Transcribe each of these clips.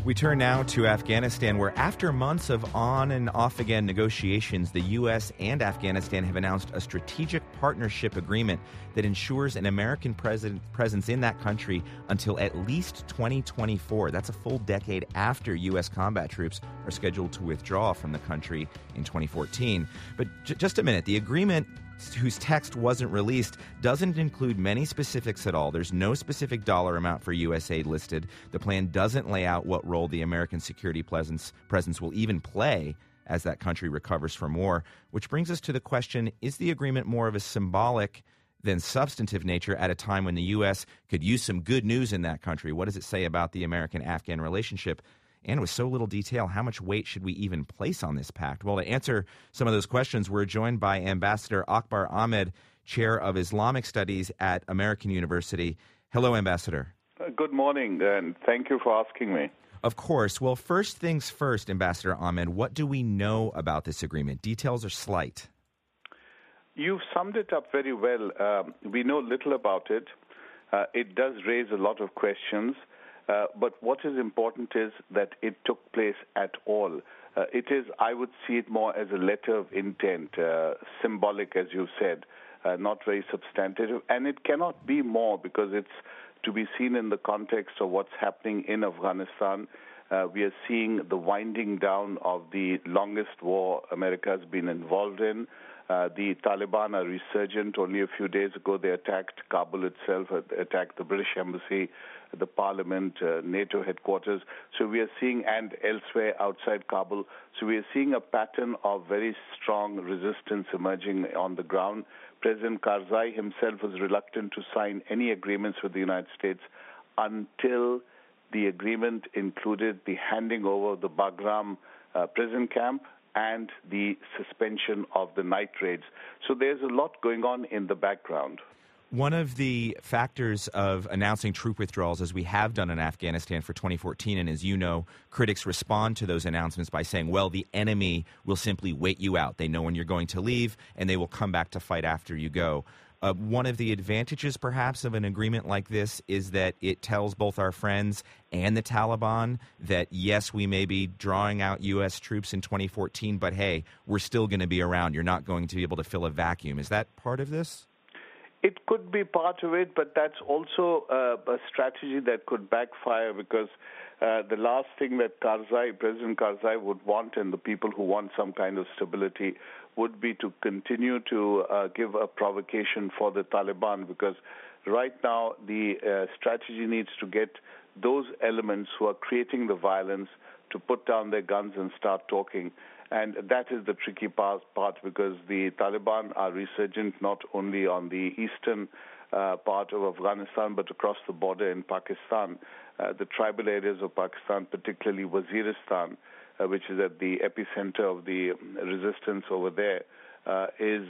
We turn now to Afghanistan, where after months of on and off again negotiations, the U.S. and Afghanistan have announced a strategic partnership agreement that ensures an American presence in that country until at least 2024. That's a full decade after U.S. combat troops are scheduled to withdraw from the country in 2014. But just a minute, the agreement, whose text wasn't released, doesn't include many specifics at all. There's no specific dollar amount for U.S. aid listed. The plan doesn't lay out what role the American security presence will even play as that country recovers from war, which brings us to the question, is the agreement more of a symbolic than substantive nature at a time when the U.S. could use some good news in that country? What does it say about the American-Afghan relationship? And with so little detail, how much weight should we even place on this pact? Well, to answer some of those questions, we're joined by Ambassador Akbar Ahmed, Chair of Islamic Studies at American University. Hello, Ambassador. Good morning, and thank you for asking me. Of course. Well, first things first, Ambassador Ahmed, what do we know about this agreement? Details are slight. You've summed it up very well. We know little about it. It does raise a lot of questions. But what is important is that it took place at all. I would see it more as a letter of intent, symbolic, as you said, not very substantive. And it cannot be more because it's to be seen in the context of what's happening in Afghanistan. We are seeing the winding down of the longest war America has been involved in. The Taliban are resurgent. Only a few days ago, they attacked Kabul itself, attacked the British Embassy, the Parliament, NATO headquarters. So we are seeing, and elsewhere outside Kabul, so we are seeing a pattern of very strong resistance emerging on the ground. President Karzai himself was reluctant to sign any agreements with the United States until the agreement included the handing over of the Bagram prison camp and the suspension of the night raids. So there's a lot going on in the background. One of the factors of announcing troop withdrawals, as we have done in Afghanistan for 2014, and as you know, critics respond to those announcements by saying, well, the enemy will simply wait you out. They know when you're going to leave, and they will come back to fight after you go. One of the advantages, perhaps, of an agreement like this is that it tells both our friends and the Taliban that, yes, we may be drawing out U.S. troops in 2014, but, hey, we're still going to be around. You're not going to be able to fill a vacuum. Is that part of this? It could be part of it, but that's also a strategy that could backfire because the last thing that President Karzai would want, and the people who want some kind of stability, would be to continue to give a provocation for the Taliban, because right now the strategy needs to get those elements who are creating the violence to put down their guns and start talking. And that is the tricky part because the Taliban are resurgent not only on the eastern part of Afghanistan but across the border in Pakistan. The tribal areas of Pakistan, particularly Waziristan, which is at the epicenter of the resistance over there, is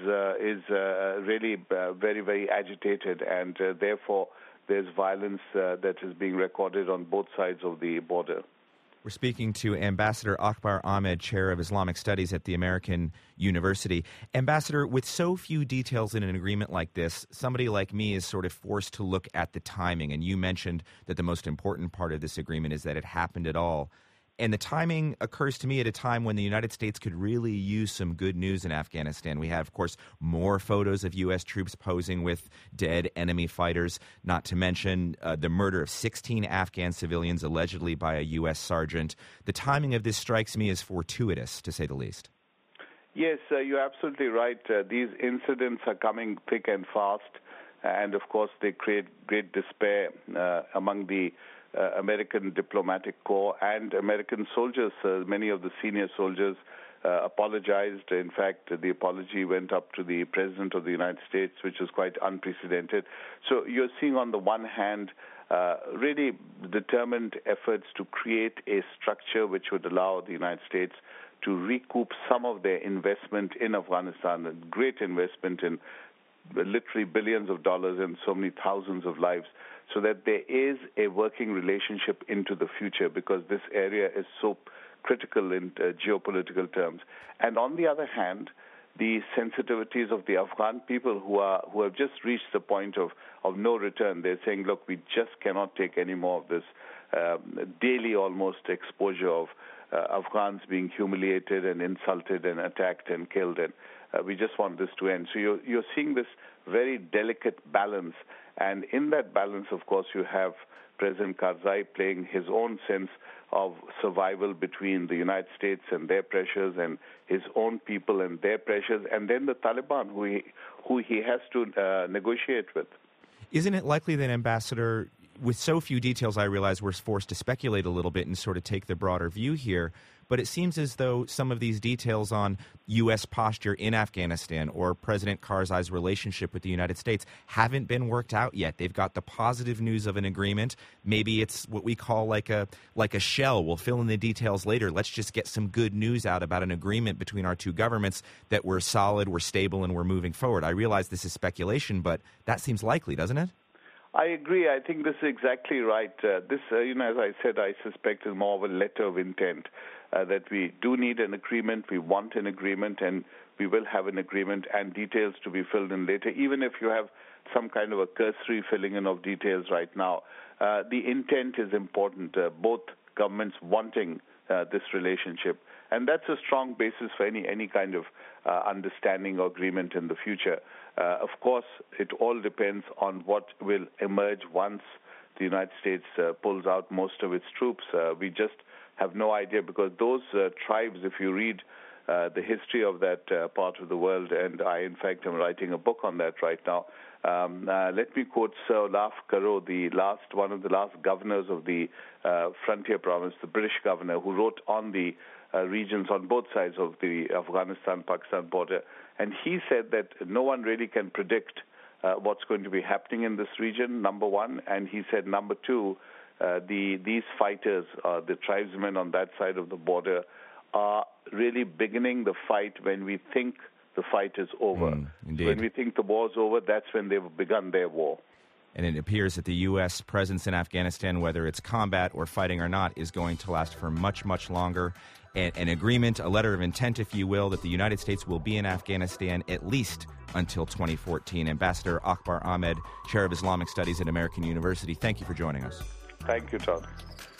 really very, very agitated, and therefore there's violence that is being recorded on both sides of the border. We're speaking to Ambassador Akbar Ahmed, Chair of Islamic Studies at the American University. Ambassador, with so few details in an agreement like this, somebody like me is sort of forced to look at the timing. And you mentioned that the most important part of this agreement is that it happened at all. And the timing occurs to me at a time when the United States could really use some good news in Afghanistan. We have, of course, more photos of U.S. troops posing with dead enemy fighters, not to mention the murder of 16 Afghan civilians allegedly by a U.S. sergeant. The timing of this strikes me as fortuitous, to say the least. Yes, you're absolutely right. These incidents are coming thick and fast, and, of course, they create great despair among the American diplomatic corps and American soldiers. Many of the senior soldiers apologized. In fact, the apology went up to the President of the United States, which was quite unprecedented. So you're seeing, on the one hand, really determined efforts to create a structure which would allow the United States to recoup some of their investment in Afghanistan, a great investment in literally billions of dollars and so many thousands of lives, so that there is a working relationship into the future, because this area is so critical in geopolitical terms. And on the other hand, the sensitivities of the Afghan people who have just reached the point of no return. They're saying, look, we just cannot take any more of this daily almost exposure of Afghans being humiliated and insulted and attacked and killed, and we just want this to end. So you're seeing this very delicate balance, and in that balance, of course, you have President Karzai playing his own sense of survival between the United States and their pressures and his own people and their pressures, and then the Taliban, who he has to negotiate with. Isn't it likely that, Ambassador, with so few details, I realize we're forced to speculate a little bit and sort of take the broader view here, but it seems as though some of these details on U.S. posture in Afghanistan or President Karzai's relationship with the United States haven't been worked out yet. They've got the positive news of an agreement. Maybe it's what we call like a shell. We'll fill in the details later. Let's just get some good news out about an agreement between our two governments that we're solid, we're stable, and we're moving forward. I realize this is speculation, but that seems likely, doesn't it? I agree. I think this is exactly right. This, as I said, I suspect is more of a letter of intent, that we do need an agreement, we want an agreement, and we will have an agreement and details to be filled in later, even if you have some kind of a cursory filling in of details right now. The intent is important, both governments wanting this relationship, and that's a strong basis for any kind of understanding or agreement in the future. Of course, it all depends on what will emerge once the United States pulls out most of its troops. We just have no idea, because those tribes, if you read the history of that part of the world, and I, in fact, am writing a book on that right now. Let me quote Sir Olaf Carroll, one of the last governors of the frontier province, the British governor, who wrote on the regions on both sides of the Afghanistan-Pakistan border. And he said that no one really can predict what's going to be happening in this region, number one. And he said, number two, these fighters, the tribesmen on that side of the border, are really beginning the fight when we think the fight is over. When we think the war's over, that's when they've begun their war. And it appears that the U.S. presence in Afghanistan, whether it's combat or fighting or not, is going to last for much, much longer. An agreement, a letter of intent, if you will, that the United States will be in Afghanistan at least until 2014. Ambassador Akbar Ahmed, Chair of Islamic Studies at American University, thank you for joining us. Thank you, Todd.